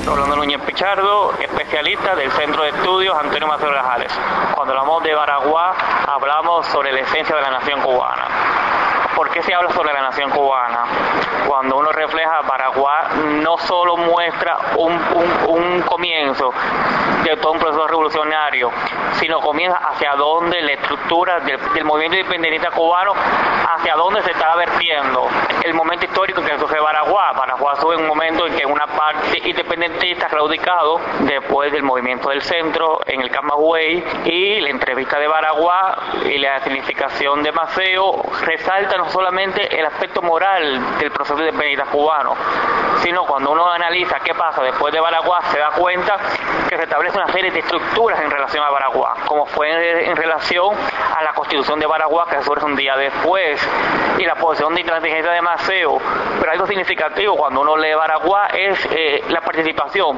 Rolando Núñez Pichardo, especialista del Centro de Estudios Antonio Maceo Grajales. Cuando hablamos de Baraguá, hablamos sobre la esencia de la nación cubana. ¿Por qué se habla sobre la nación cubana? Cuando uno refleja, Baraguá no solo muestra un comienzo de todo un proceso revolucionario, sino comienza hacia donde la estructura del movimiento independentista cubano, hacia donde se estaba vertiendo. El momento histórico que surge Baraguá. Baraguá surge en un momento en que una parte independentista ha claudicado después del movimiento del centro en el Camagüey, y la entrevista de Baraguá y la significación de Maceo resalta no solamente el aspecto moral del proceso independentista cubano, sino cuando uno analiza qué pasa después de Baraguá, se da cuenta que se establece una serie de estructuras en relación a Baraguá, como fue en relación a la constitución de Baraguá, que surge un día después, y la posición de intransigencia de Maceo. Pero algo significativo cuando uno lee Baraguá es la participación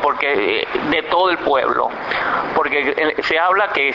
de todo el pueblo, porque se habla que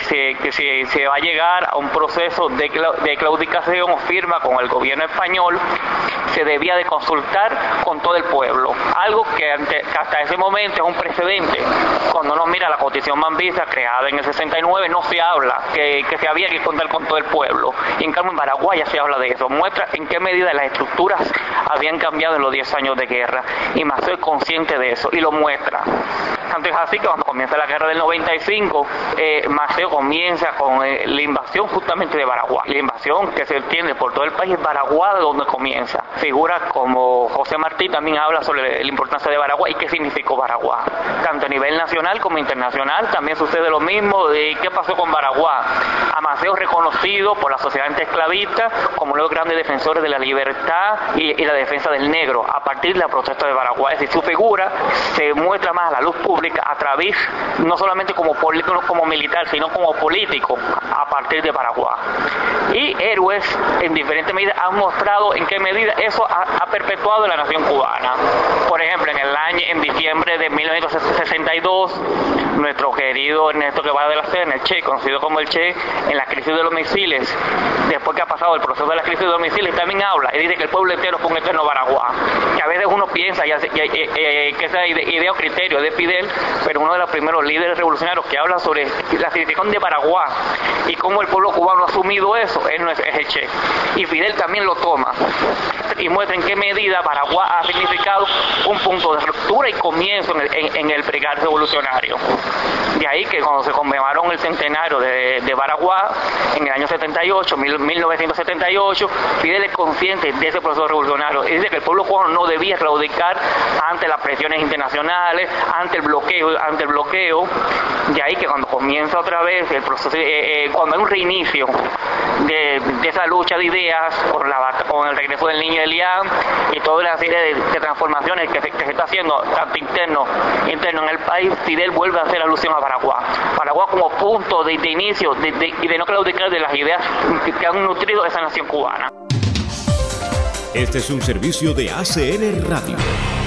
se va a llegar a un proceso de claudicación o firma con el gobierno español. Se debía de consultar con todo el pueblo, algo que hasta ese momento es un precedente. Cuando uno mira la Constitución Mambisa creada en el 69, no se habla que se había que contar con todo el pueblo, y en cambio en Baraguá ya se habla de eso. Muestra en qué medida las estructuras habían cambiado en los 10 años de guerra, y Maceo es consciente de eso y lo muestra. Tanto es así que cuando comienza la guerra del 95, Maceo comienza con la invasión justamente de Baraguá. La invasión que se extiende por todo el país, Baraguá de donde comienza. Figuras como José Martí también habla sobre la importancia de Baraguá y qué significó Baraguá. Tanto a nivel nacional como internacional también sucede lo mismo de qué pasó con Baraguá. A Maceo reconocido por la sociedad antiesclavista como uno de los grandes defensores de la libertad y la defensa del negro a partir de la protesta de Baraguá. Es decir, su figura se muestra más a la luz pública a través, no solamente como político, como militar, sino como político a partir de Baraguá. Y héroes en diferentes medidas han mostrado en qué medida eso ha perpetuado la nación cubana. Por ejemplo, en diciembre de 1962, nuestro querido Ernesto Guevara de la Serna, el Che, conocido como el Che, en la crisis de los misiles, después que ha pasado el proceso de la crisis de los misiles, también habla y dice que el pueblo entero fue un eterno Baraguá. Que a veces uno piensa que esa idea o criterio de Fidel, pero uno de los primeros líderes revolucionarios que habla sobre la significación de Baraguá y cómo el pueblo cubano ha asumido eso es el Che. Y Fidel también lo toma y muestra en qué medida Baraguá ha significado un punto de ruptura y comienzo en el brigar revolucionario. De ahí que cuando se conmemoraron el centenario de Baraguá en el año 78, 1978, Fidel es consciente de ese proceso revolucionario y dice que el pueblo cubano no debía claudicar ante las presiones internacionales, ante el bloqueo. De ahí que cuando comienza otra vez el proceso, cuando hay un reinicio de esa lucha de ideas con el regreso del Niño de Elián y toda una serie de transformaciones que se está haciendo tanto interno en el país, Fidel vuelve a hacer alusión a Baraguá como punto de inicio y de no claudicar de las ideas que han nutrido esa nación cubana. Este es un servicio de ACN Radio.